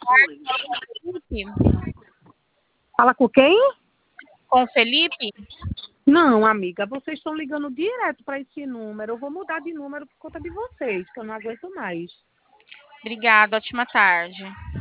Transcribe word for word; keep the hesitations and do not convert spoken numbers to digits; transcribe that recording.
dois. Felipe? Fala com quem? Com o Felipe? Não, amiga, vocês estão ligando direto para esse número. Eu vou mudar de número por conta de vocês, que eu não aguento mais. Obrigada, ótima tarde.